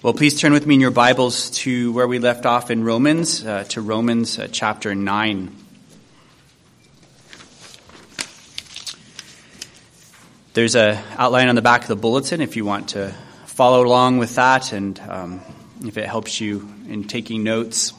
Well, please turn with me in your Bibles to where we left off in Romans, to Romans chapter 9. There's an outline on the back of the bulletin if you want to follow along with that, and if it helps you in taking notes.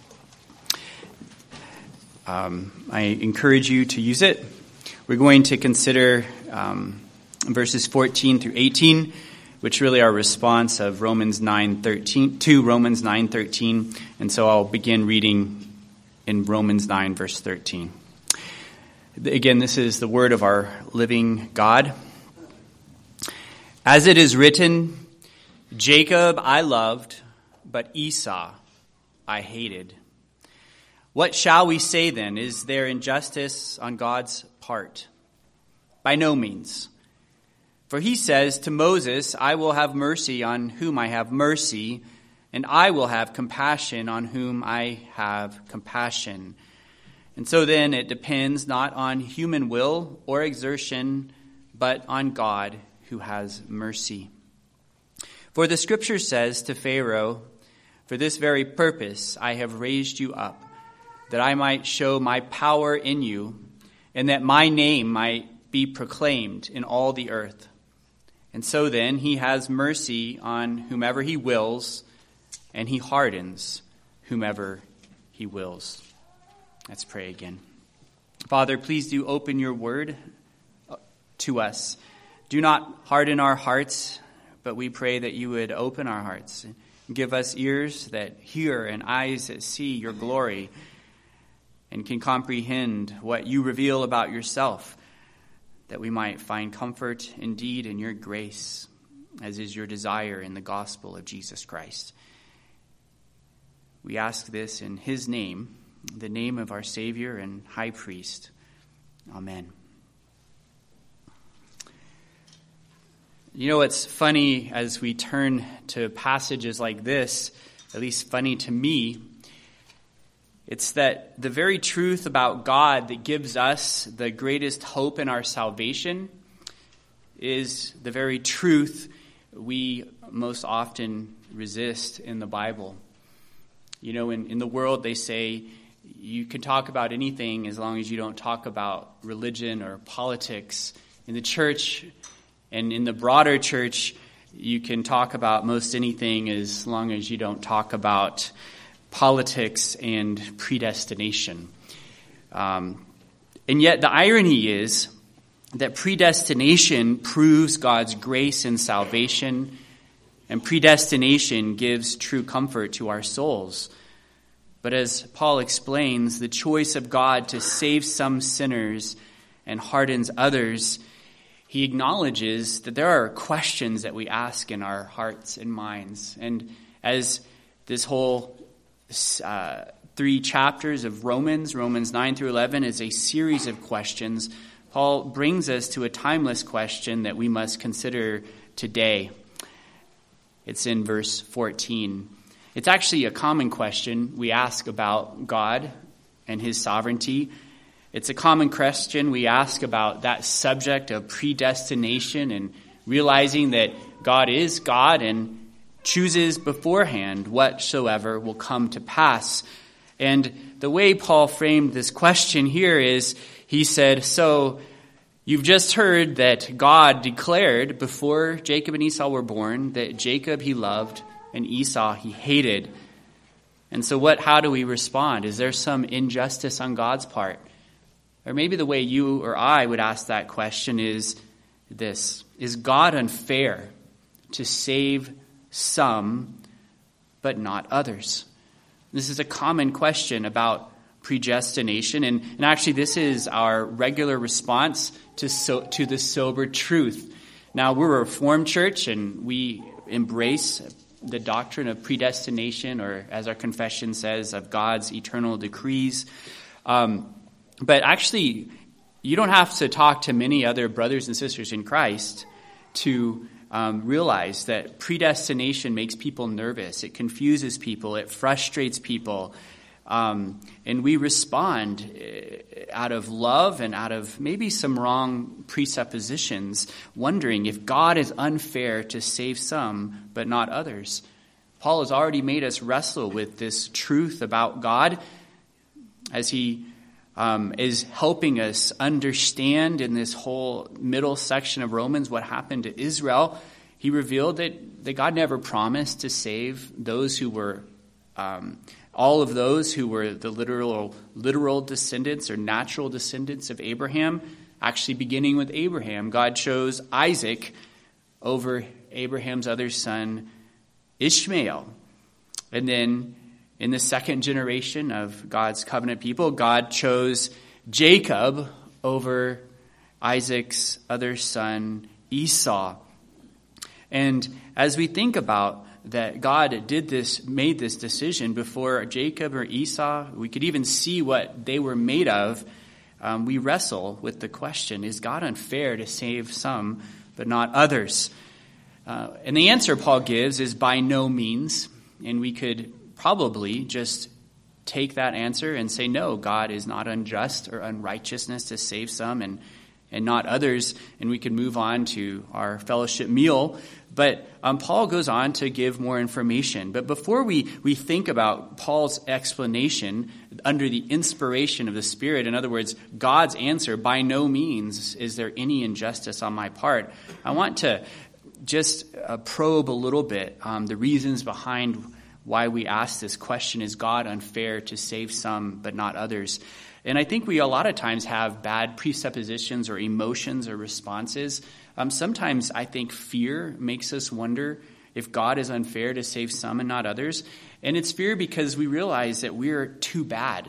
I encourage you to use it. We're going to consider verses 14 through 18, which really are a response of Romans 9:13 to Romans 9:13, and so I'll begin reading in Romans 9 verse 13. Again, this is the word of our living God. As it is written, Jacob I loved, but Esau I hated. What shall we say then? Is there injustice on God's part? By no means. For he says to Moses, I will have mercy on whom I have mercy, and I will have compassion on whom I have compassion. And so then it depends not on human will or exertion, but on God who has mercy. For the scripture says to Pharaoh, for this very purpose I have raised you up, that I might show my power in you, and that my name might be proclaimed in all the earth. And so then he has mercy on whomever he wills, and he hardens whomever he wills. Let's pray again. Father, please do open your word to us. Do not harden our hearts, but we pray that you would open our hearts and give us ears that hear and eyes that see your glory and can comprehend what you reveal about yourself, that we might find comfort indeed in your grace, as is your desire in the gospel of Jesus Christ. We ask this in his name, the name of our Savior and High Priest. Amen. You know, it's funny as we turn to passages like this, at least funny to me, it's that the very truth about God that gives us the greatest hope in our salvation is the very truth we most often resist in the Bible. You know, in the world they say you can talk about anything as long as you don't talk about religion or politics. In the church and in the broader church, you can talk about most anything as long as you don't talk about politics and predestination. And yet the irony is that predestination proves God's grace and salvation, and predestination gives true comfort to our souls. But as Paul explains, the choice of God to save some sinners and hardens others, he acknowledges that there are questions that we ask in our hearts and minds. And as this whole 3 chapters of Romans 9 through 11, is a series of questions, Paul brings us to a timeless question that we must consider today. It's in verse 14. It's actually a common question we ask about God and his sovereignty. It's a common question we ask about that subject of predestination and realizing that God is God and chooses beforehand whatsoever will come to pass. And the way Paul framed this question here is, he said, so you've just heard that God declared before Jacob and Esau were born that Jacob he loved and Esau he hated. And so how do we respond? Is there some injustice on God's part? Or maybe the way you or I would ask that question is this: is God unfair to save some, but not others? This is a common question about predestination, and actually this is our regular response to the sober truth. Now, we're a Reformed church, and we embrace the doctrine of predestination, or as our confession says, of God's eternal decrees. But actually, you don't have to talk to many other brothers and sisters in Christ to realize that predestination makes people nervous. It confuses people. It frustrates people. And we respond out of love and out of maybe some wrong presuppositions, wondering if God is unfair to save some but not others. Paul has already made us wrestle with this truth about God as he is helping us understand in this whole middle section of Romans what happened to Israel. He revealed that God never promised to save those who were, all of those who were the literal descendants or natural descendants of Abraham. Actually, beginning with Abraham, God chose Isaac over Abraham's other son, Ishmael. And then in the second generation of God's covenant people, God chose Jacob over Isaac's other son, Esau. And as we think about that God made this decision before Jacob or Esau, we could even see what they were made of. We wrestle with the question, is God unfair to save some but not others? And the answer Paul gives is by no means. And we could probably just take that answer and say, no, God is not unjust or unrighteousness to save some and not others. And we can move on to our fellowship meal. But Paul goes on to give more information. But before we think about Paul's explanation under the inspiration of the Spirit, in other words, God's answer, by no means is there any injustice on my part, I want to just probe a little bit the reasons behind why we ask this question, is God unfair to save some but not others? And I think we a lot of times have bad presuppositions or emotions or responses. Sometimes I think fear makes us wonder if God is unfair to save some and not others. And it's fear because we realize that we're too bad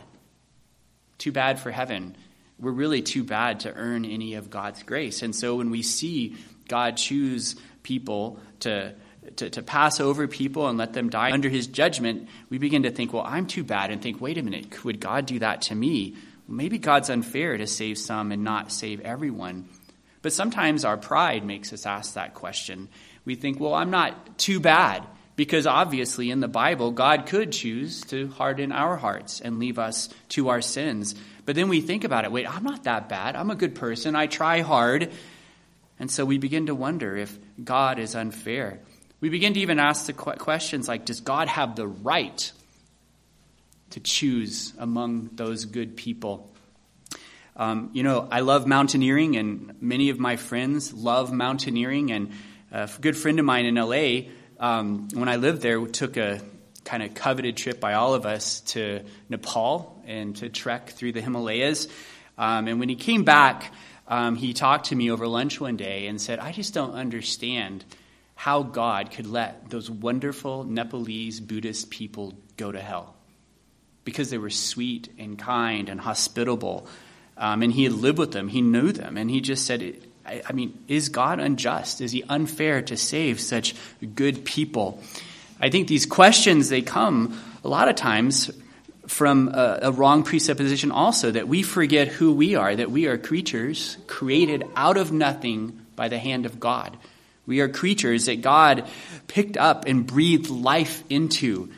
for heaven. We're really too bad to earn any of God's grace. And so when we see God choose people to pass over people and let them die under his judgment, we begin to think, well, I'm too bad, and think, wait a minute, would God do that to me? Well, maybe God's unfair to save some and not save everyone. But sometimes our pride makes us ask that question. We think, well, I'm not too bad, because obviously in the Bible, God could choose to harden our hearts and leave us to our sins. But then we think about it, wait, I'm not that bad. I'm a good person. I try hard. And so we begin to wonder if God is unfair. We begin to even ask the questions like, does God have the right to choose among those good people? I love mountaineering, and many of my friends love mountaineering. And a good friend of mine in L.A., when I lived there, took a kind of coveted trip by all of us to Nepal and to trek through the Himalayas. And when he came back, he talked to me over lunch one day and said, I just don't understand how God could let those wonderful Nepalese Buddhist people go to hell, because they were sweet and kind and hospitable. And he had lived with them. He knew them. And he just said, I mean, is God unjust? Is he unfair to save such good people? I think these questions, they come a lot of times from a wrong presupposition also, that we forget who we are, that we are creatures created out of nothing by the hand of God. We are creatures that God picked up and breathed life into.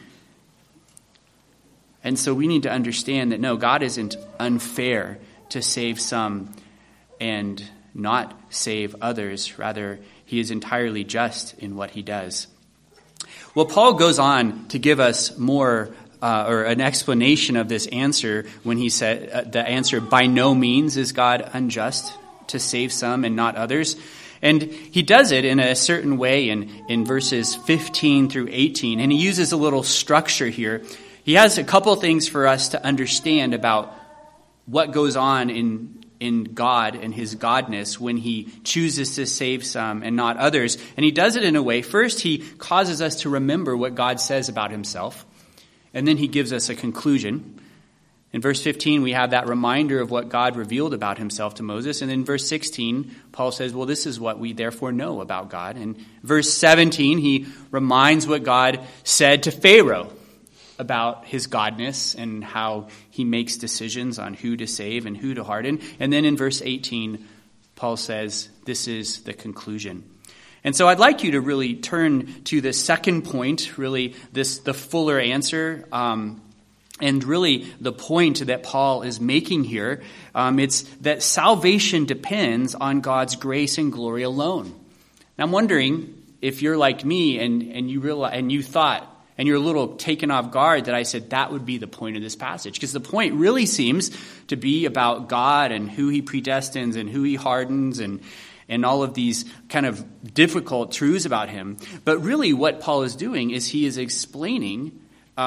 And so we need to understand that, no, God isn't unfair to save some and not save others. Rather, he is entirely just in what he does. Well, Paul goes on to give us more or an explanation of this answer when he said the answer, by no means is God unjust to save some and not others. And he does it in a certain way in verses 15 through 18. And he uses a little structure here. He has a couple things for us to understand about what goes on in God and his godness when he chooses to save some and not others. And he does it in a way. First, he causes us to remember what God says about himself. And then he gives us a conclusion. In verse 15, we have that reminder of what God revealed about himself to Moses. And in verse 16, Paul says, well, this is what we therefore know about God. And verse 17, he reminds what God said to Pharaoh about his godness and how he makes decisions on who to save and who to harden. And then in verse 18, Paul says, this is the conclusion. And so I'd like you to really turn to the second point, really the fuller answer, and really the point that Paul is making here. It's that salvation depends on God's grace and glory alone. Now I'm wondering if you're like me and you realize, and you thought and you're a little taken off guard that I said that would be the point of this passage. Because the point really seems to be about God and who he predestines and who he hardens and all of these kind of difficult truths about him. But really what Paul is doing is he is explaining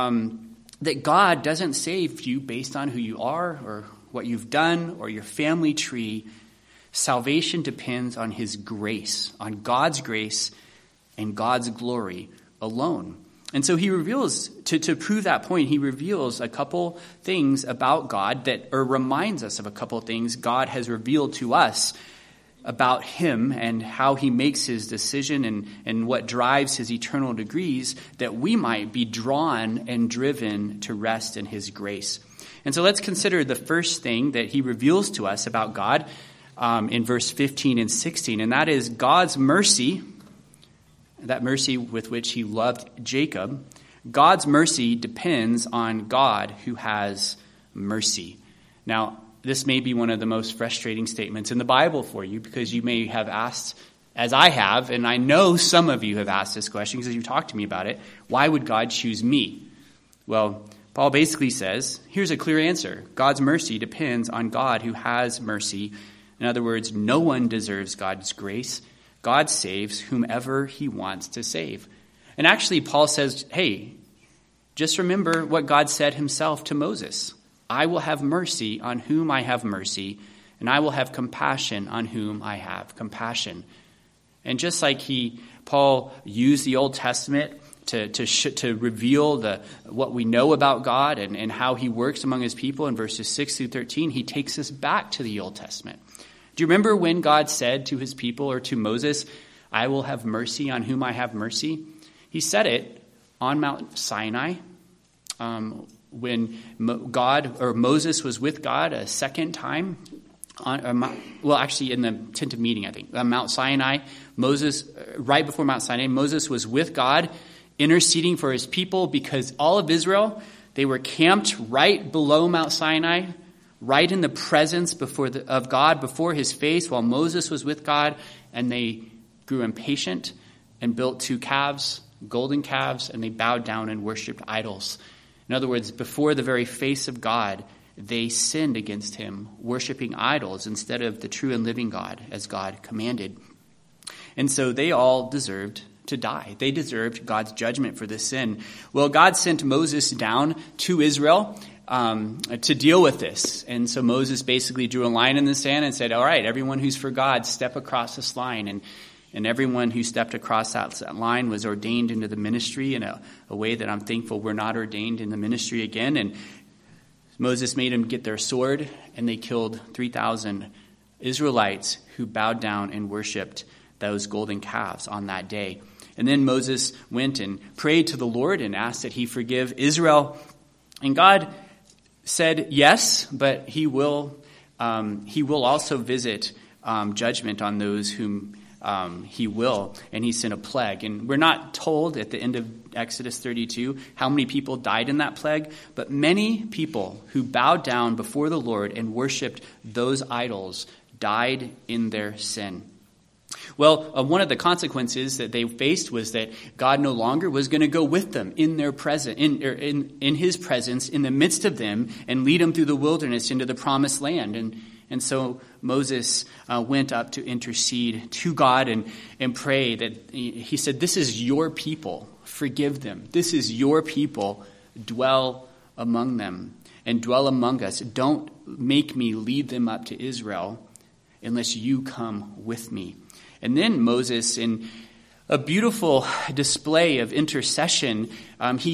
that God doesn't save you based on who you are or what you've done or your family tree. Salvation depends on his grace, on God's grace and God's glory alone. And so he reveals, to prove that point, he reveals a couple things about God or reminds us of a couple things God has revealed to us about him and how he makes his decision and what drives his eternal degrees, that we might be drawn and driven to rest in his grace. And so let's consider the first thing that he reveals to us about God in verse 15 and 16, and that is God's mercy. That mercy with which he loved Jacob. God's mercy depends on God who has mercy. Now, this may be one of the most frustrating statements in the Bible for you, because you may have asked, as I have, and I know some of you have asked this question because you talked to me about it, why would God choose me? Well, Paul basically says, here's a clear answer. God's mercy depends on God who has mercy. In other words, no one deserves God's grace. God saves whomever he wants to save. And actually, Paul says, hey, just remember what God said himself to Moses. I will have mercy on whom I have mercy, and I will have compassion on whom I have compassion. And just like Paul used the Old Testament to reveal what we know about God and how he works among his people in verses 6 through 13, he takes us back to the Old Testament. Do you remember when God said to his people or to Moses, I will have mercy on whom I have mercy? He said it on Mount Sinai when Moses was with God a second time. Actually in the tent of meeting, I think. Mount Sinai, Moses, right before Mount Sinai, Moses was with God interceding for his people because all of Israel, they were camped right below Mount Sinai, right in the presence of God, before his face, while Moses was with God, and they grew impatient and built 2 calves, golden calves, and they bowed down and worshipped idols. In other words, before the very face of God, they sinned against him, worshiping idols instead of the true and living God, as God commanded. And so they all deserved to die. They deserved God's judgment for this sin. Well, God sent Moses down to Israel to deal with this. And so Moses basically drew a line in the sand and said, all right, everyone who's for God, step across this line. And everyone who stepped across that line was ordained into the ministry in a way that I'm thankful we're not ordained in the ministry again. And Moses made them get their sword, and they killed 3,000 Israelites who bowed down and worshipped those golden calves on that day. And then Moses went and prayed to the Lord and asked that he forgive Israel. And God said yes, but he will also visit judgment on those whom he will, and he sent a plague. And we're not told at the end of Exodus 32 how many people died in that plague, but many people who bowed down before the Lord and worshipped those idols died in their sin. Well, one of the consequences that they faced was that God no longer was going to go with them in their in his presence, in the midst of them, and lead them through the wilderness into the promised land. And so Moses went up to intercede to God and pray that he said, this is your people, forgive them. This is your people, dwell among them and dwell among us. Don't make me lead them up to Israel unless you come with me. And then Moses, in a beautiful display of intercession, he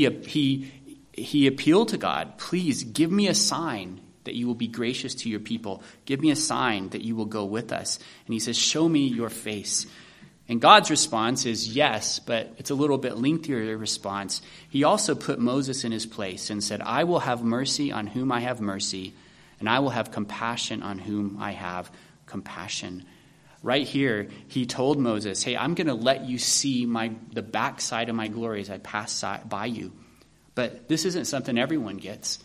appealed to God, please give me a sign that you will be gracious to your people. Give me a sign that you will go with us. And he says, show me your face. And God's response is yes, but it's a little bit lengthier response. He also put Moses in his place and said, I will have mercy on whom I have mercy, and I will have compassion on whom I have compassion. Right here, he told Moses, hey, I'm going to let you see the backside of my glory as I pass by you. But this isn't something everyone gets.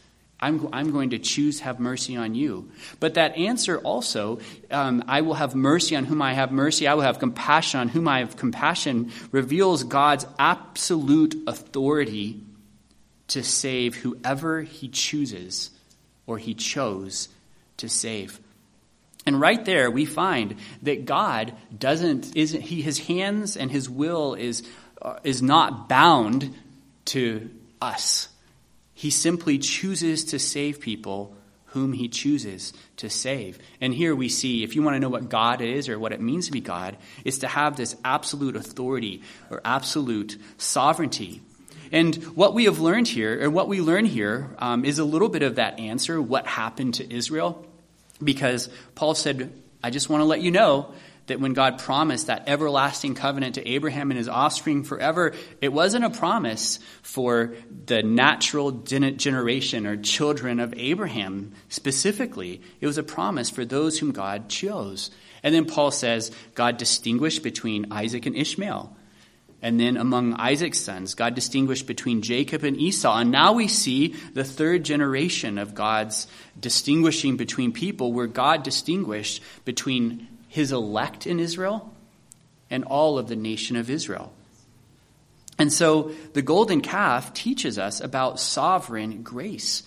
I'm going to choose to have mercy on you. But that answer also, I will have mercy on whom I have mercy, I will have compassion on whom I have compassion, reveals God's absolute authority to save whoever he chooses or he chose to save. And right there we find that God his hands and his will is not bound to us. He simply chooses to save people whom he chooses to save. And here we see, if you want to know what God is or what it means to be God, is to have this absolute authority or absolute sovereignty. And what we have learned here, or what we learn here, is a little bit of that answer, what happened to Israel. Because Paul said, I just want to let you know that when God promised that everlasting covenant to Abraham and his offspring forever, it wasn't a promise for the natural generation or children of Abraham specifically. It was a promise for those whom God chose. And then Paul says God distinguished between Isaac and Ishmael. And then among Isaac's sons, God distinguished between Jacob and Esau. And now we see the third generation of God's distinguishing between people, where God distinguished between his elect in Israel and all of the nation of Israel. And so the golden calf teaches us about sovereign grace.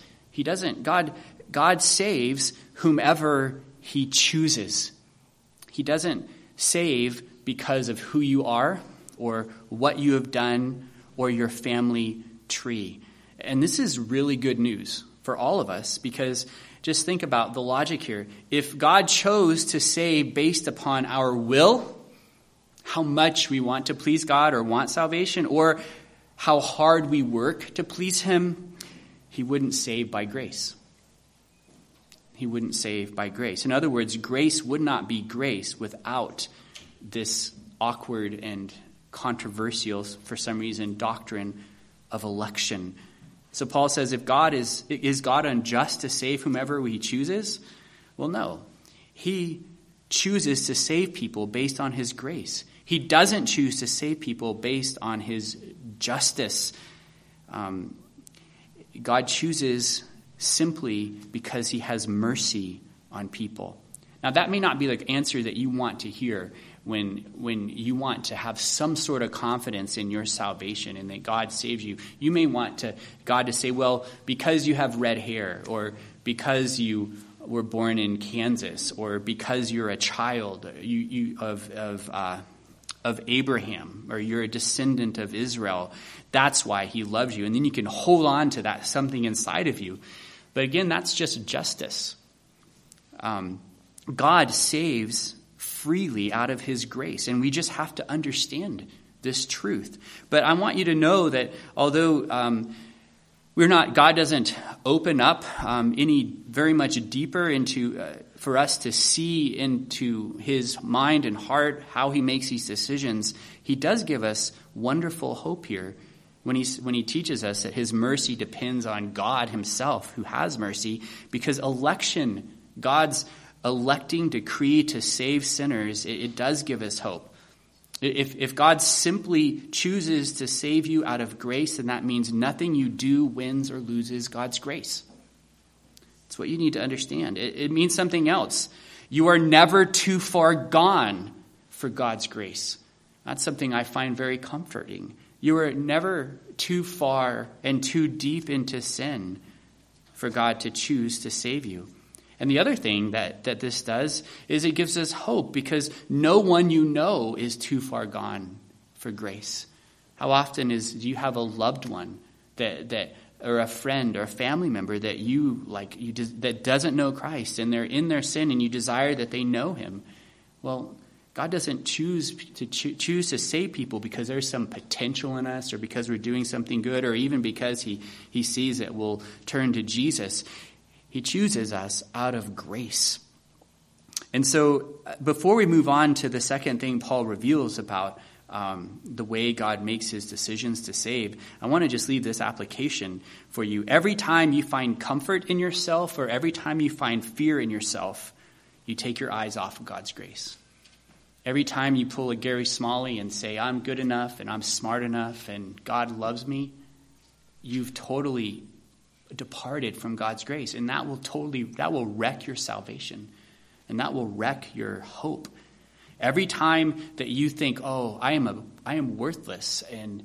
God saves whomever he chooses. He doesn't save because of who you are or what you have done or your family tree. And this is really good news for all of us, because just think about the logic here. If God chose to save based upon our will, how much we want to please God or want salvation, or how hard we work to please him, he wouldn't save by grace. He wouldn't save by grace. In other words, grace would not be grace without this awkward and controversial, for some reason, doctrine of election. So Paul says, if God is God unjust to save whomever he chooses? Well, no. He chooses to save people based on his grace. He doesn't choose to save people based on his justice. God chooses simply because he has mercy on people. Now, that may not be the answer that you want to hear when you want to have some sort of confidence in your salvation and that God saves you. You may want God to say, well, because you have red hair, or because you were born in Kansas, or because you're a child of Abraham, or you're a descendant of Israel, that's why he loves you. And then you can hold on to that something inside of you. But again, that's just justice. God saves freely out of his grace, and we just have to understand this truth. But I want you to know that although God doesn't open up any very much deeper into for us to see into his mind and heart, how he makes these decisions, he does give us wonderful hope here when he teaches us that his mercy depends on God himself, who has mercy, because election, God's electing decree to save sinners, it does give us hope. If God simply chooses to save you out of grace, then that means nothing you do wins or loses God's grace. It's what you need to understand. It means something else. You are never too far gone for God's grace. That's something I find very comforting. You are never too far and too deep into sin for God to choose to save you. And the other thing that this does is it gives us hope, because no one you know is too far gone for grace. How often do you have a loved one that or a friend or a family member that that doesn't know Christ, and they're in their sin, and you desire that they know him? Well, God doesn't choose to save people because there's some potential in us, or because we're doing something good, or even because he sees that we'll turn to Jesus. He chooses us out of grace. And so before we move on to the second thing Paul reveals about the way God makes his decisions to save, I want to just leave this application for you. Every time you find comfort in yourself, or every time you find fear in yourself, you take your eyes off of God's grace. Every time you pull a Gary Smalley and say, I'm good enough and I'm smart enough and God loves me, you've totally departed from God's grace. And that will wreck your salvation. And that will wreck your hope. Every time that you think, oh, I am worthless, and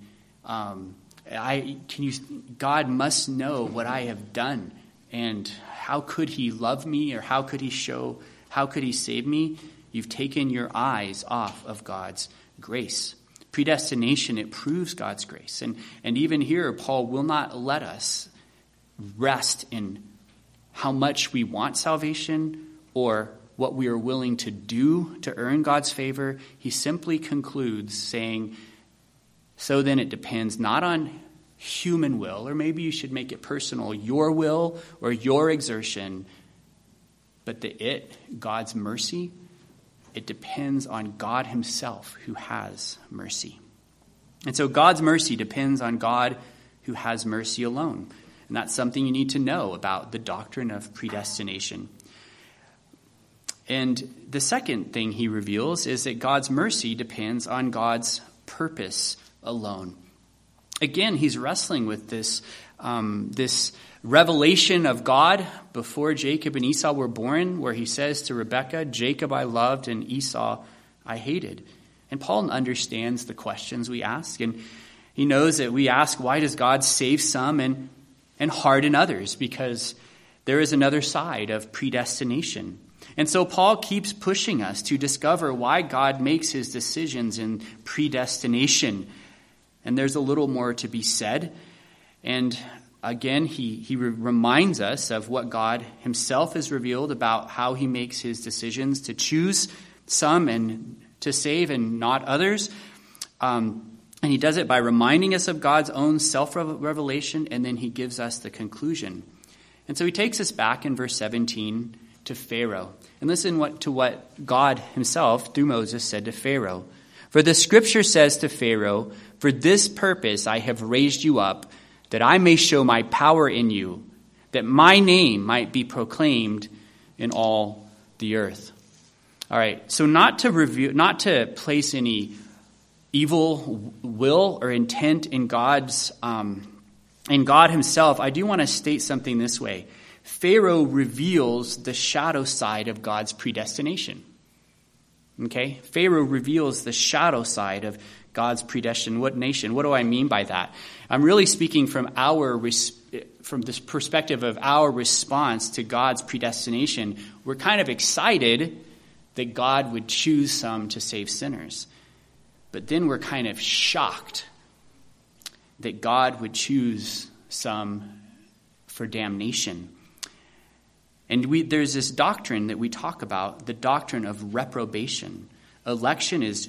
God must know what I have done, and how could he love me, or how could he save me? You've taken your eyes off of God's grace. Predestination, it proves God's grace. And even here, Paul will not let us rest in how much we want salvation or what we are willing to do to earn God's favor. He simply concludes saying, so then it depends not on human will, or maybe you should make it personal, your will or your exertion, but God's mercy, it depends on God himself who has mercy. And so God's mercy depends on God who has mercy alone. And that's something you need to know about the doctrine of predestination. And the second thing he reveals is that God's mercy depends on God's purpose alone. Again, he's wrestling with this revelation of God before Jacob and Esau were born, where he says to Rebekah, Jacob I loved and Esau I hated. And Paul understands the questions we ask, and he knows that we ask, why does God save some and harden others? Because there is another side of predestination. And so Paul keeps pushing us to discover why God makes his decisions in predestination. And there's a little more to be said. And again, he reminds us of what God himself has revealed about how he makes his decisions to choose some and to save and not others. And he does it by reminding us of God's own self-revelation, and then he gives us the conclusion. And so he takes us back in verse 17 to Pharaoh. And listen to what God himself, through Moses, said to Pharaoh. For the scripture says to Pharaoh, for this purpose I have raised you up, that I may show my power in you, that my name might be proclaimed in all the earth. All right, so not to place any evil will or intent in God himself, I do want to state something this way. Pharaoh reveals the shadow side of God's predestination. Okay? Pharaoh reveals the shadow side of God's predestination. What do I mean by that? I'm really speaking from this perspective of our response to God's predestination. We're kind of excited that God would choose some to save sinners. But then we're kind of shocked that God would choose some for damnation. And there's this doctrine that we talk about, the doctrine of reprobation. Election is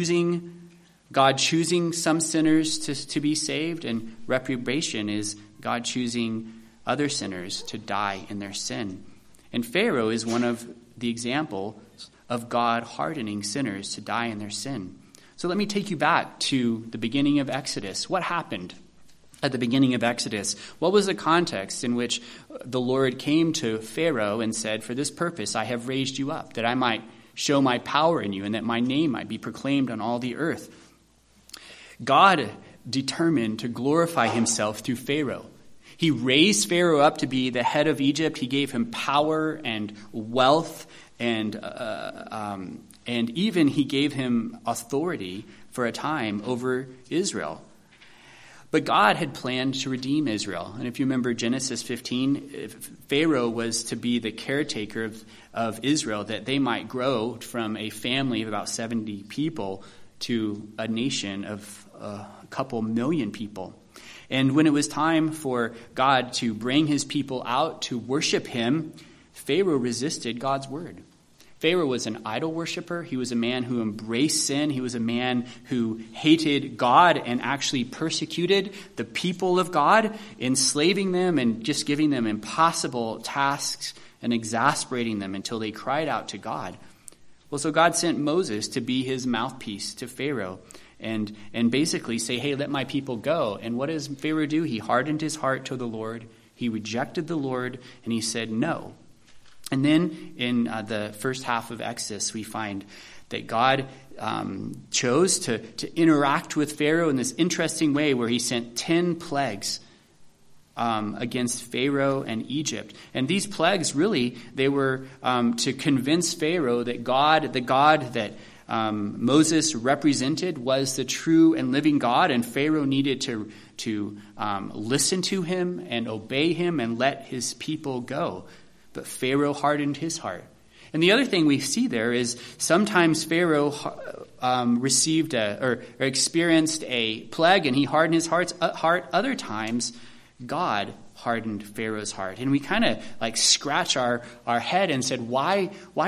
God choosing some sinners to be saved, and reprobation is God choosing other sinners to die in their sin. And Pharaoh is one of the examples of God hardening sinners to die in their sin. So let me take you back to the beginning of Exodus. What happened at the beginning of Exodus? What was the context in which the Lord came to Pharaoh and said, for this purpose I have raised you up, that I might show my power in you and that my name might be proclaimed on all the earth? God determined to glorify himself through Pharaoh. He raised Pharaoh up to be the head of Egypt. He gave him power and wealth, and even he gave him authority for a time over Israel. But God had planned to redeem Israel. And if you remember Genesis 15, Pharaoh was to be the caretaker of Israel, that they might grow from a family of about 70 people to a nation of a couple million people. And when it was time for God to bring his people out to worship him, Pharaoh resisted God's word. Pharaoh was an idol worshiper. He was a man who embraced sin. He was a man who hated God and actually persecuted the people of God, enslaving them and just giving them impossible tasks and exasperating them until they cried out to God. Well, so God sent Moses to be his mouthpiece to Pharaoh and basically say, hey, let my people go. And what does Pharaoh do? He hardened his heart to the Lord. He rejected the Lord, and he said no. And then in the first half of Exodus, we find that God chose to interact with Pharaoh in this interesting way where he sent 10 plagues. against Pharaoh and Egypt. And these plagues, really, they were to convince Pharaoh that the God that Moses represented was the true and living God, and Pharaoh needed to listen to him and obey him and let his people go. But Pharaoh hardened his heart. And the other thing we see there is sometimes Pharaoh received or experienced a plague and he hardened his heart. Other times, God hardened Pharaoh's heart. And we kind of like scratch our head and said, why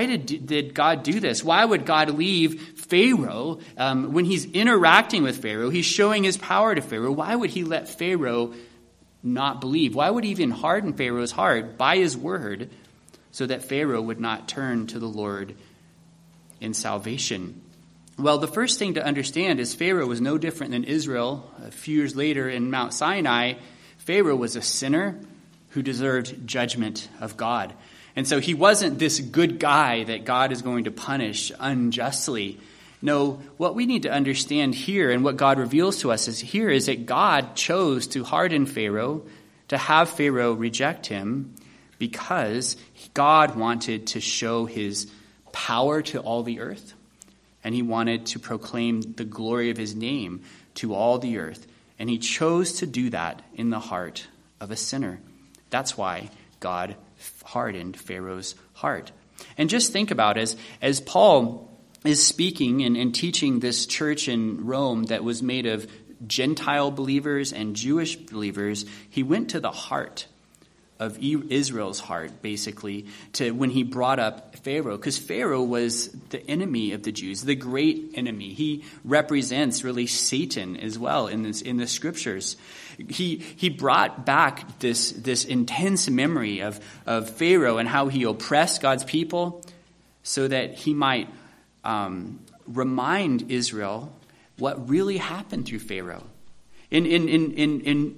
did God do this? Why would God leave Pharaoh when he's interacting with Pharaoh? He's showing his power to Pharaoh. Why would he let Pharaoh not believe? Why would he even harden Pharaoh's heart by his word so that Pharaoh would not turn to the Lord in salvation? Well, the first thing to understand is Pharaoh was no different than Israel. A few years later in Mount Sinai, Pharaoh was a sinner who deserved judgment of God. And so he wasn't this good guy that God is going to punish unjustly. No, what we need to understand here and what God reveals to us is that God chose to harden Pharaoh, to have Pharaoh reject him, because God wanted to show his power to all the earth, and he wanted to proclaim the glory of his name to all the earth. And he chose to do that in the heart of a sinner. That's why God hardened Pharaoh's heart. And just think about as Paul is speaking and teaching this church in Rome that was made of Gentile believers and Jewish believers, he went to the heart of Israel's heart, basically, to when he brought up Pharaoh, because Pharaoh was the enemy of the Jews, the great enemy. He represents really Satan as well in the scriptures. He brought back this intense memory of Pharaoh and how he oppressed God's people, so that he might remind Israel what really happened through Pharaoh. In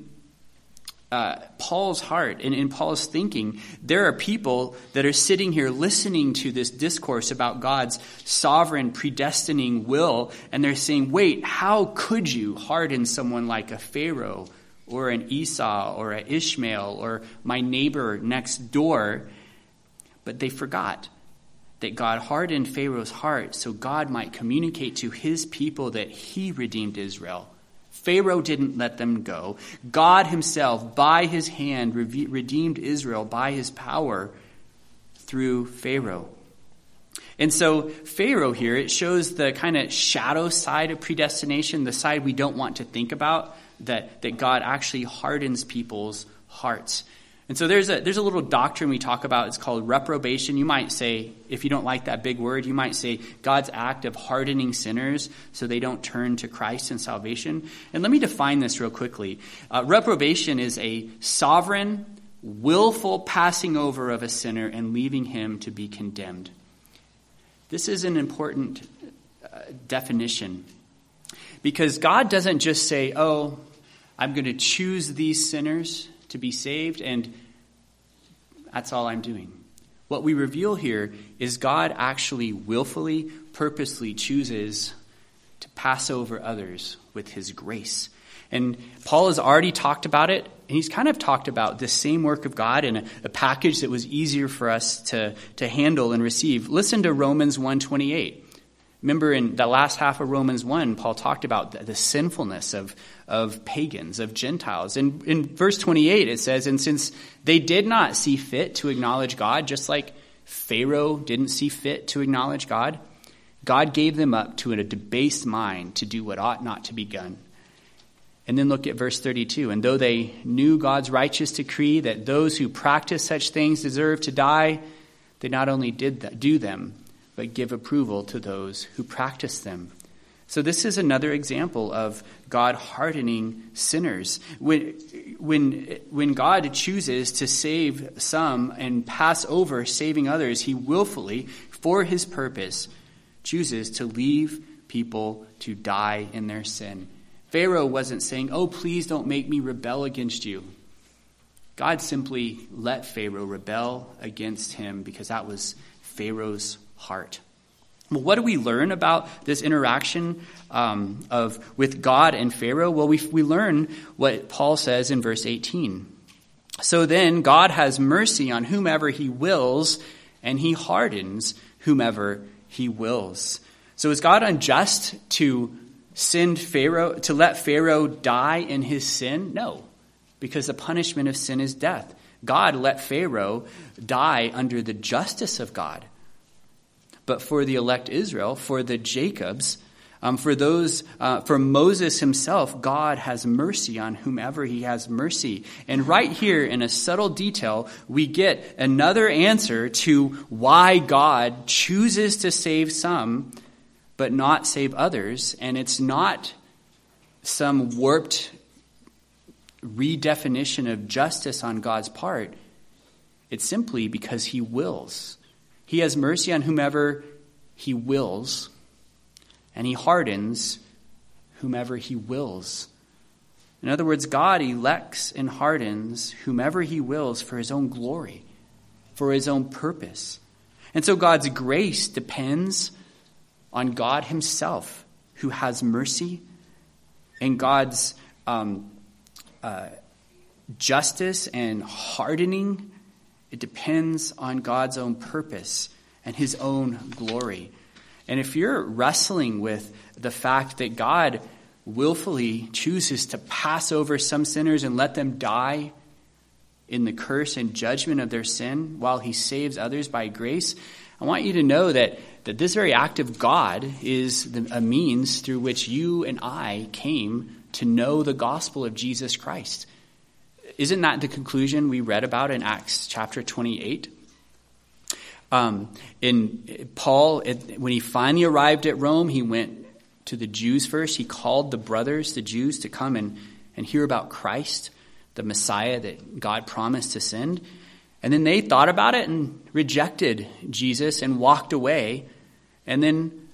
Paul's heart and in Paul's thinking, there are people that are sitting here listening to this discourse about God's sovereign predestining will, and they're saying, wait, how could you harden someone like a Pharaoh or an Esau or an Ishmael or my neighbor next door? But they forgot that God hardened Pharaoh's heart so God might communicate to his people that he redeemed Israel. Pharaoh didn't let them go. God himself, by his hand, redeemed Israel by his power through Pharaoh. And so Pharaoh here, it shows the kind of shadow side of predestination, the side we don't want to think about, that God actually hardens people's hearts. And so there's a little doctrine we talk about. It's called reprobation. You might say, if you don't like that big word, you might say God's act of hardening sinners so they don't turn to Christ and salvation. And let me define this real quickly. Reprobation is a sovereign, willful passing over of a sinner and leaving him to be condemned. This is an important definition, because God doesn't just say, oh, I'm going to choose these sinners to be saved, and that's all I'm doing. What we reveal here is God actually willfully, purposely chooses to pass over others with his grace. And Paul has already talked about it, and he's kind of talked about this same work of God in a package that was easier for us to handle and receive. Listen to Romans 1:28. Remember in the last half of Romans 1, Paul talked about the sinfulness of pagans, of Gentiles. And in verse 28, it says, and since they did not see fit to acknowledge God, just like Pharaoh didn't see fit to acknowledge God, God gave them up to a debased mind to do what ought not to be done. And then look at verse 32. And though they knew God's righteous decree that those who practice such things deserve to die, they not only did do them, but give approval to those who practice them. So this is another example of God hardening sinners. When God chooses to save some and pass over saving others, he willfully, for his purpose, chooses to leave people to die in their sin. Pharaoh wasn't saying, oh, please don't make me rebel against you. God simply let Pharaoh rebel against him because that was Pharaoh's heart. Well, what do we learn about this interaction with God and Pharaoh? Well, we learn what Paul says in verse 18. So then God has mercy on whomever he wills, and he hardens whomever he wills. So is God unjust to let Pharaoh die in his sin? No, because the punishment of sin is death. God let Pharaoh die under the justice of God. But for the elect Israel, for the Jacobs, for Moses himself, God has mercy on whomever he has mercy. And right here in a subtle detail, we get another answer to why God chooses to save some, but not save others. And it's not some warped redefinition of justice on God's part. It's simply because he wills. He has mercy on whomever he wills, and he hardens whomever he wills. In other words, God elects and hardens whomever he wills for his own glory, for his own purpose. And so God's grace depends on God himself, who has mercy, and God's justice and hardening, it depends on God's own purpose and his own glory. And if you're wrestling with the fact that God willfully chooses to pass over some sinners and let them die in the curse and judgment of their sin while he saves others by grace, I want you to know that this very act of God is a means through which you and I came to know the gospel of Jesus Christ. Isn't that the conclusion we read about in Acts chapter 28? In Paul, when he finally arrived at Rome, he went to the Jews first. He called the brothers, the Jews, to come and hear about Christ, the Messiah that God promised to send. And then they thought about it and rejected Jesus and walked away. And then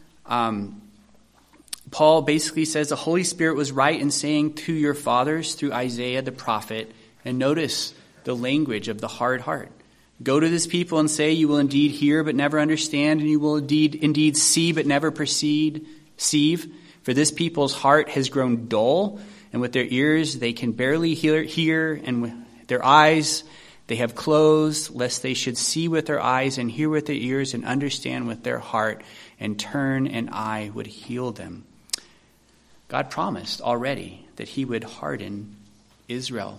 Paul basically says the Holy Spirit was right in saying to your fathers through Isaiah the prophet, and notice the language of the hard heart. Go to this people and say, you will indeed hear but never understand, and you will indeed see but never perceive. For this people's heart has grown dull, and with their ears they can barely hear, and with their eyes they have closed, lest they should see with their eyes and hear with their ears and understand with their heart and turn, and I would heal them. God promised already that he would harden Israel,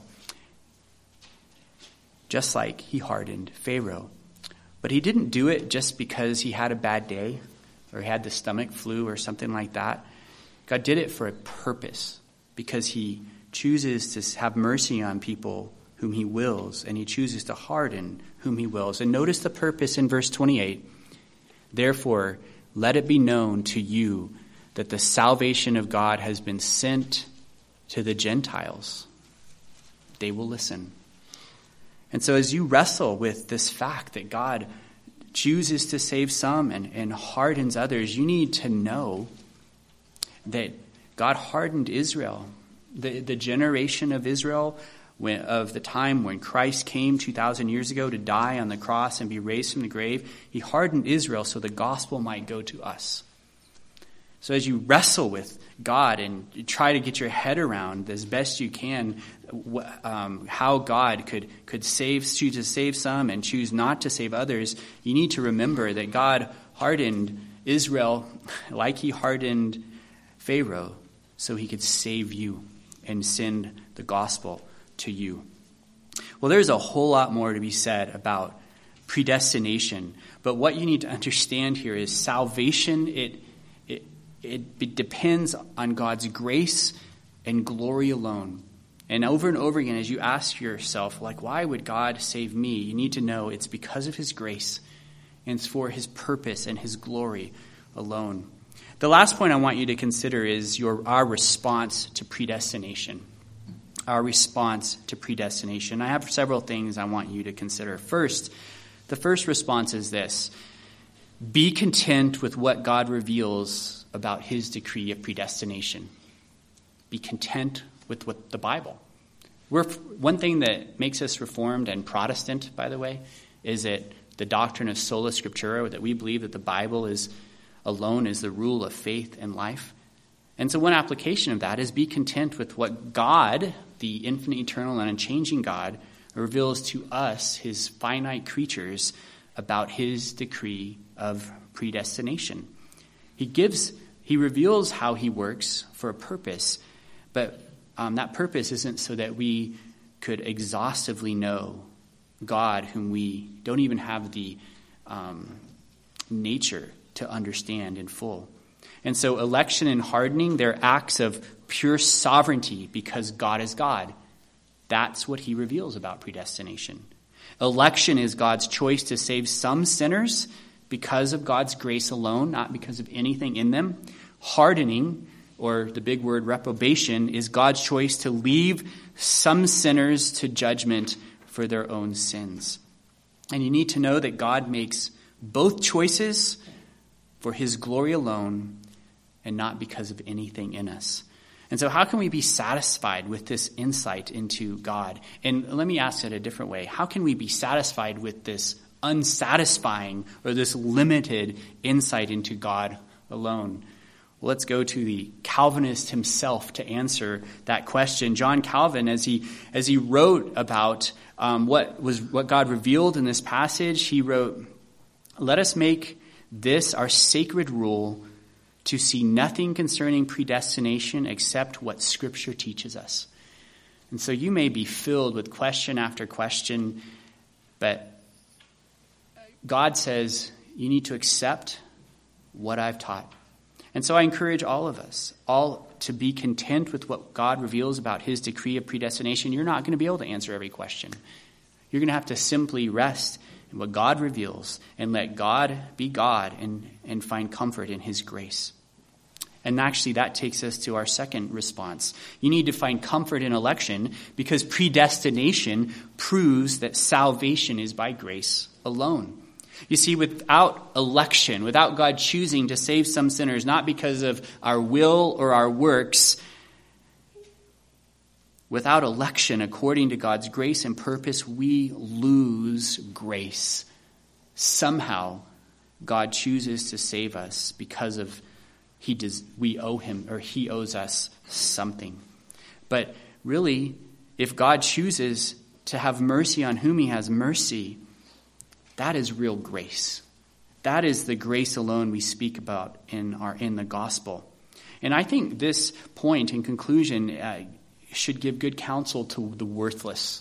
just like he hardened Pharaoh. But he didn't do it just because he had a bad day or he had the stomach flu or something like that. God did it for a purpose, because he chooses to have mercy on people whom he wills, and he chooses to harden whom he wills. And notice the purpose in verse 28. Therefore, let it be known to you that the salvation of God has been sent to the Gentiles. They will listen. And so as you wrestle with this fact that God chooses to save some and hardens others, you need to know that God hardened Israel. The generation of Israel of the time when Christ came 2,000 years ago to die on the cross and be raised from the grave, he hardened Israel so the gospel might go to us. So as you wrestle with God and you try to get your head around as best you can how God could choose to save some and choose not to save others, you need to remember that God hardened Israel like he hardened Pharaoh so he could save you and send the gospel to you. Well, there's a whole lot more to be said about predestination, but what you need to understand here is salvation, it depends on God's grace and glory alone. And over again, as you ask yourself, why would God save me? You need to know it's because of his grace, and it's for his purpose and his glory alone. The last point I want you to consider is our response to predestination. Our response to predestination. I have several things I want you to consider. First, the first response is this: be content with what God reveals about his decree of predestination. Be content with what the Bible. One thing that makes us Reformed and Protestant, by the way, is that the doctrine of sola scriptura, that we believe that the Bible alone is the rule of faith and life. And so one application of that is be content with what God, the infinite, eternal, and unchanging God, reveals to us, his finite creatures, about his decree of predestination. He reveals how he works for a purpose, but that purpose isn't so that we could exhaustively know God, whom we don't even have the nature to understand in full. And so election and hardening, they're acts of pure sovereignty because God is God. That's what he reveals about predestination. Election is God's choice to save some sinners because of God's grace alone, not because of anything in them. Hardening, or the big word reprobation, is God's choice to leave some sinners to judgment for their own sins. And you need to know that God makes both choices for his glory alone and not because of anything in us. And so how can we be satisfied with this insight into God? And let me ask it a different way. How can we be satisfied with this unsatisfying or this limited insight into God alone? Well, let's go to the Calvinist himself to answer that question. John Calvin, as he wrote about what God revealed in this passage, he wrote, "Let us make this our sacred rule, to see nothing concerning predestination except what Scripture teaches us." And so you may be filled with question after question, but God says you need to accept what I've taught. And so I encourage all of us, all to be content with what God reveals about his decree of predestination. You're not going to be able to answer every question. You're going to have to simply rest in what God reveals and let God be God and find comfort in his grace. And actually that takes us to our second response. You need to find comfort in election because predestination proves that salvation is by grace alone. You see, without election, without God choosing to save some sinners, not because of our will or our works, without election, according to God's grace and purpose, we lose grace. Somehow, God chooses to save us because of we owe him, or he owes us something. But really, if God chooses to have mercy on whom he has mercy, that is real grace. That is the grace alone we speak about in the gospel. And I think this point in conclusion should give good counsel to the worthless.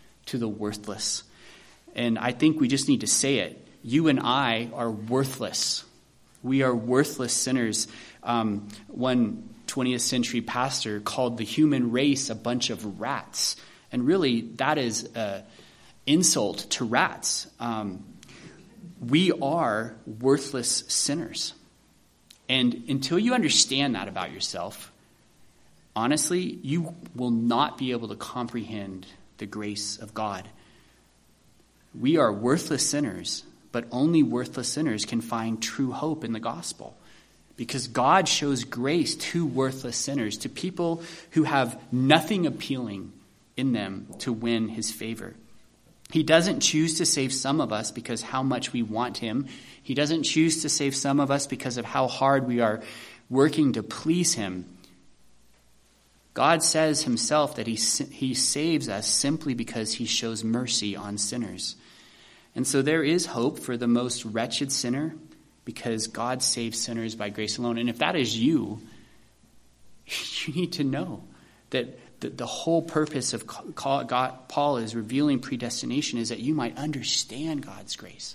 And I think we just need to say it. You and I are worthless. We are worthless sinners. One 20th century pastor called the human race a bunch of rats. And really, that is an insult to rats. We are worthless sinners. And until you understand that about yourself, honestly, you will not be able to comprehend the grace of God. We are worthless sinners, but only worthless sinners can find true hope in the gospel. Because God shows grace to worthless sinners, to people who have nothing appealing in them to win his favor. He doesn't choose to save some of us because how much we want him. He doesn't choose to save some of us because of how hard we are working to please him. God says himself that he saves us simply because he shows mercy on sinners. And so there is hope for the most wretched sinner because God saves sinners by grace alone. And if that is you, you need to know that the whole purpose of Paul is revealing predestination is that you might understand God's grace.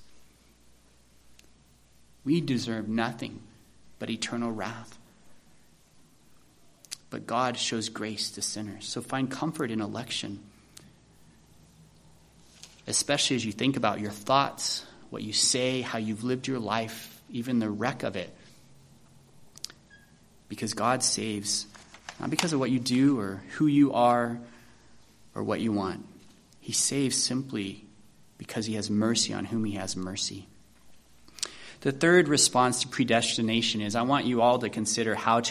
We deserve nothing but eternal wrath. But God shows grace to sinners. So find comfort in election, especially as you think about your thoughts, what you say, how you've lived your life, even the wreck of it. Because God saves, not because of what you do or who you are or what you want. He saves simply because he has mercy on whom he has mercy. The third response to predestination is I want you all to consider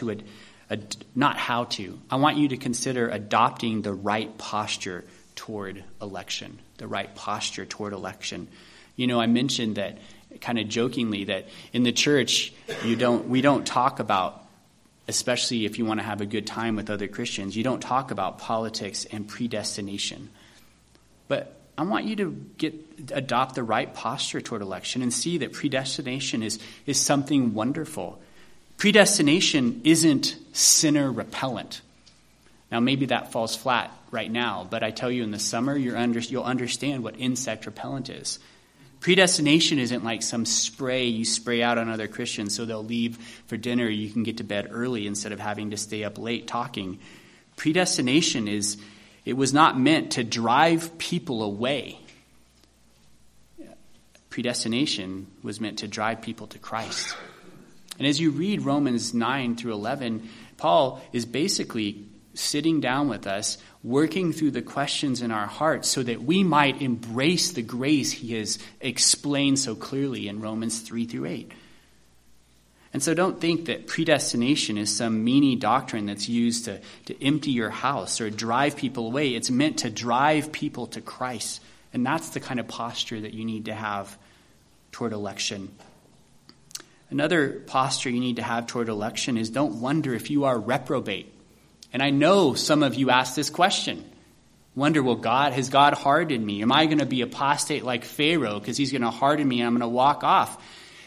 I want you to consider adopting the right posture toward election. The right posture toward election. You know, I mentioned that kind of jokingly that in the church we don't talk about, especially if you want to have a good time with other Christians, you don't talk about politics and predestination. But I want you to adopt the right posture toward election and see that predestination is something wonderful. Predestination isn't sinner repellent. Now, maybe that falls flat right now, but I tell you in the summer, you'll understand what insect repellent is. Predestination isn't like some spray you spray out on other Christians so they'll leave for dinner. You can get to bed early instead of having to stay up late talking. Predestination it was not meant to drive people away. Predestination was meant to drive people to Christ. And as you read Romans 9 through 11, Paul is basically sitting down with us, working through the questions in our hearts so that we might embrace the grace he has explained so clearly in Romans 3 through 8. And so don't think that predestination is some meanie doctrine that's used to empty your house or drive people away. It's meant to drive people to Christ. And that's the kind of posture that you need to have toward election. Another posture you need to have toward election is don't wonder if you are reprobate. And I know some of you ask this question. Wonder, has God hardened me? Am I going to be apostate like Pharaoh because he's going to harden me and I'm going to walk off?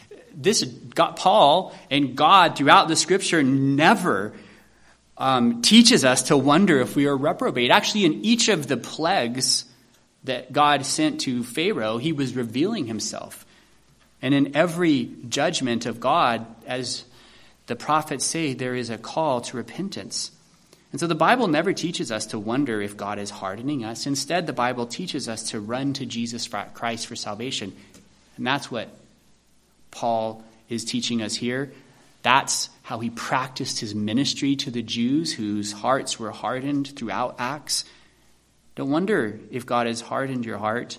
Paul and God throughout the scripture never teaches us to wonder if we are reprobate. Actually, in each of the plagues that God sent to Pharaoh, he was revealing himself. And in every judgment of God, as the prophets say, there is a call to repentance. And so the Bible never teaches us to wonder if God is hardening us. Instead, the Bible teaches us to run to Jesus Christ for salvation. And that's what Paul is teaching us here. That's how he practiced his ministry to the Jews whose hearts were hardened throughout Acts. Don't wonder if God has hardened your heart.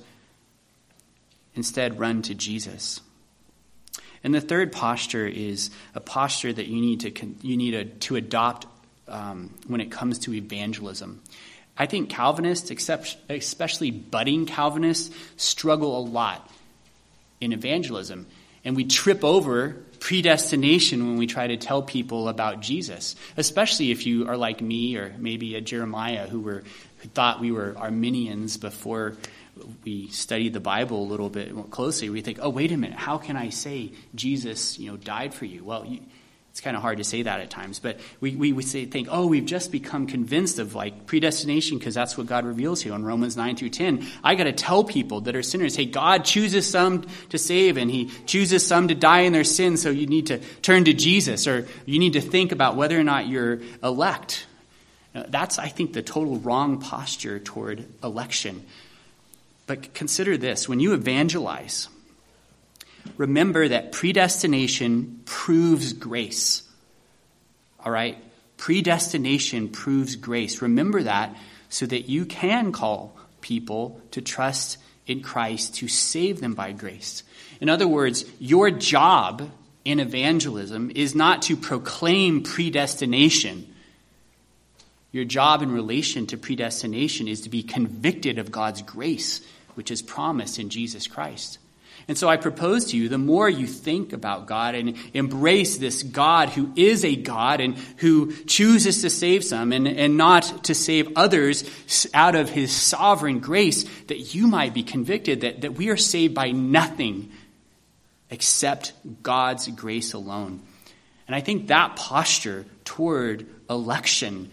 Instead, run to Jesus. And the third posture is a posture that you need to adopt when it comes to evangelism. I think Calvinists, especially budding Calvinists, struggle a lot in evangelism. And we trip over predestination when we try to tell people about Jesus, especially if you are like me or maybe a Jeremiah who thought we were Arminians before we studied the Bible a little bit more closely. We think, oh, wait a minute, how can I say Jesus, died for you? Well, it's kind of hard to say that at times, but we think, oh, we've just become convinced of like predestination because that's what God reveals here in Romans 9 through 10. I got to tell people that are sinners, hey, God chooses some to save and he chooses some to die in their sins, so you need to turn to Jesus, or you need to think about whether or not you're elect. Now, that's, I think, the total wrong posture toward election. But consider this, when you evangelize, remember that predestination proves grace. All right? Predestination proves grace. Remember that so that you can call people to trust in Christ to save them by grace. In other words, your job in evangelism is not to proclaim predestination. Your job in relation to predestination is to be convicted of God's grace, which is promised in Jesus Christ. And so I propose to you, the more you think about God and embrace this God who is a God and who chooses to save some and not to save others out of his sovereign grace, that you might be convicted that we are saved by nothing except God's grace alone. And I think that posture toward election,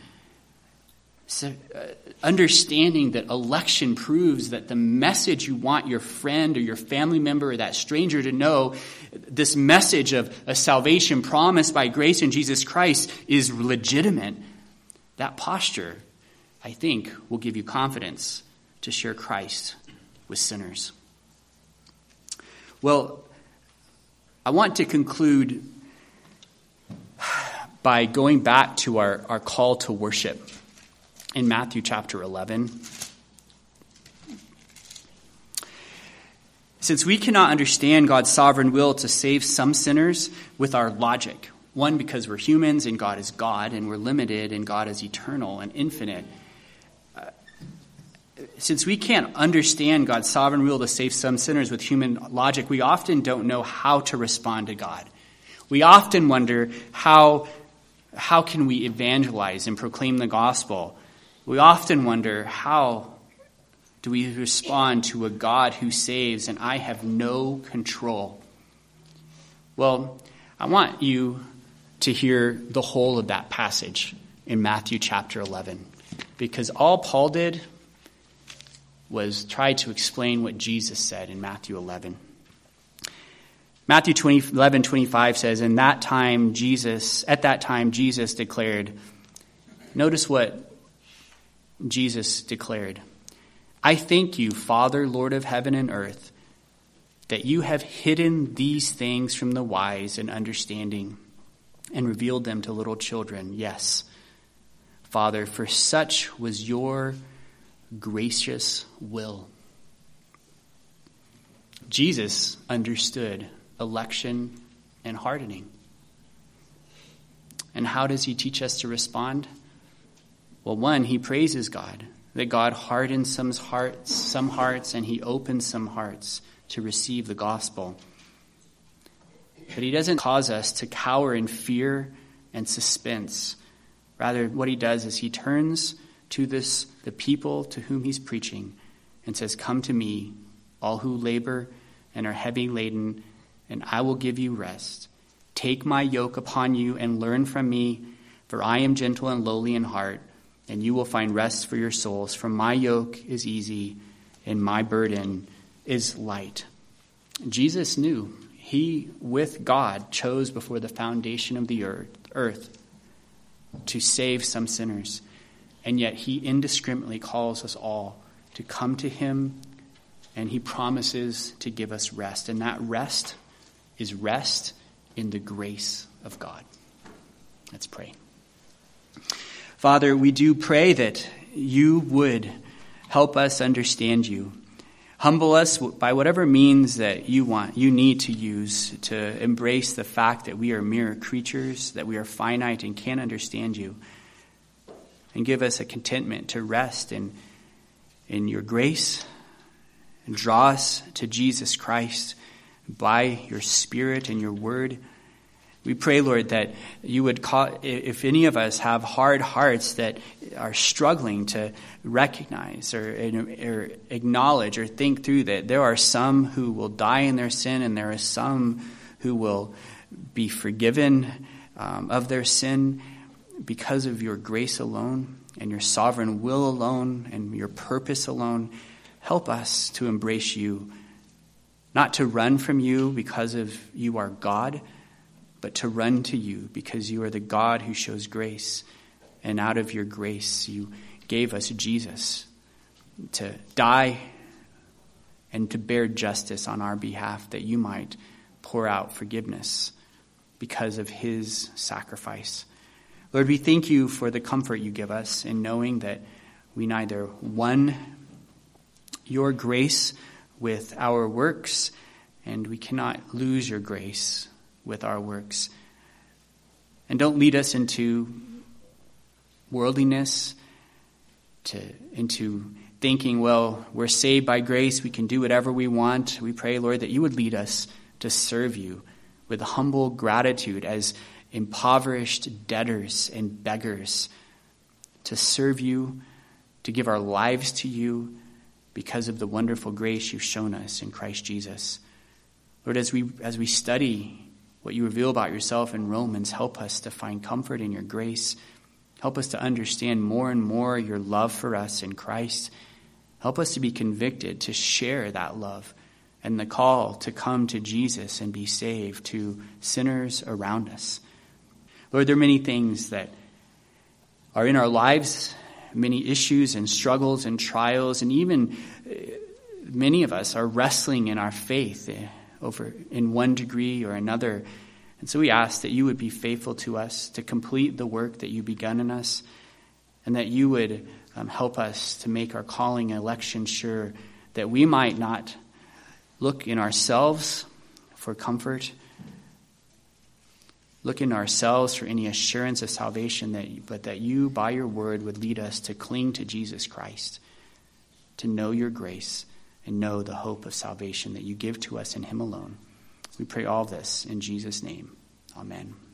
understanding that election proves that the message you want your friend or your family member or that stranger to know, this message of a salvation promised by grace in Jesus Christ, is legitimate. That posture, I think, will give you confidence to share Christ with sinners. Well, I want to conclude by going back to our call to worship in Matthew chapter 11. Since we cannot understand God's sovereign will to save some sinners with our logic, one, because we're humans and God is God and we're limited and God is eternal and infinite, since we can't understand God's sovereign will to save some sinners with human logic, we often don't know how to respond to God. We often wonder, how can we evangelize and proclaim the gospel? We often wonder, how do we respond to a God who saves and I have no control? Well, I want you to hear the whole of that passage in Matthew chapter 11, because all Paul did was try to explain what Jesus said in Matthew 11. Matthew 11:25 says, at that time Jesus declared, notice what Jesus declared. I thank you, Father, Lord of heaven and earth, that you have hidden these things from the wise and understanding and revealed them to little children. Yes, Father, for such was your gracious will. Jesus understood election and hardening. And how does he teach us to respond? Well, one, he praises God, that God hardens some hearts, and he opens some hearts to receive the gospel. But he doesn't cause us to cower in fear and suspense. Rather, what he does is he turns to the people to whom he's preaching and says, come to me, all who labor and are heavy laden, and I will give you rest. Take my yoke upon you and learn from me, for I am gentle and lowly in heart, and you will find rest for your souls. For my yoke is easy and my burden is light. Jesus knew he, with God, chose before the foundation of the earth to save some sinners. And yet he indiscriminately calls us all to come to him, and he promises to give us rest. And that rest is rest in the grace of God. Let's pray. Father, we do pray that you would help us understand you. Humble us by whatever means that you need to use to embrace the fact that we are mere creatures, that we are finite and can't understand you. And give us a contentment to rest in your grace and draw us to Jesus Christ by your Spirit and your word. We pray, Lord, that you would if any of us have hard hearts that are struggling to recognize or acknowledge or think through that there are some who will die in their sin and there are some who will be forgiven of their sin because of your grace alone and your sovereign will alone and your purpose alone. Help us to embrace you, not to run from you because of you are God, but to run to you because you are the God who shows grace. And out of your grace, you gave us Jesus to die and to bear justice on our behalf, that you might pour out forgiveness because of his sacrifice. Lord, we thank you for the comfort you give us in knowing that we neither won your grace with our works, and we cannot lose your grace with our works. And don't lead us into worldliness, into thinking, well, we're saved by grace, we can do whatever we want. We pray, Lord, that you would lead us to serve you with humble gratitude as impoverished debtors and beggars, to serve you, to give our lives to you because of the wonderful grace you've shown us in Christ Jesus. Lord, as we study what you reveal about yourself in Romans, help us to find comfort in your grace. Help us to understand more and more your love for us in Christ. Help us to be convicted to share that love and the call to come to Jesus and be saved to sinners around us. Lord, there are many things that are in our lives, many issues and struggles and trials, and even many of us are wrestling in our faith over in one degree or another. And so we ask that you would be faithful to us to complete the work that you've begun in us, and that you would help us to make our calling and election sure, that we might not look in ourselves for comfort, look in ourselves for any assurance of salvation, but that you, by your word, would lead us to cling to Jesus Christ, to know your grace and know the hope of salvation that you give to us in him alone. We pray all this in Jesus' name. Amen.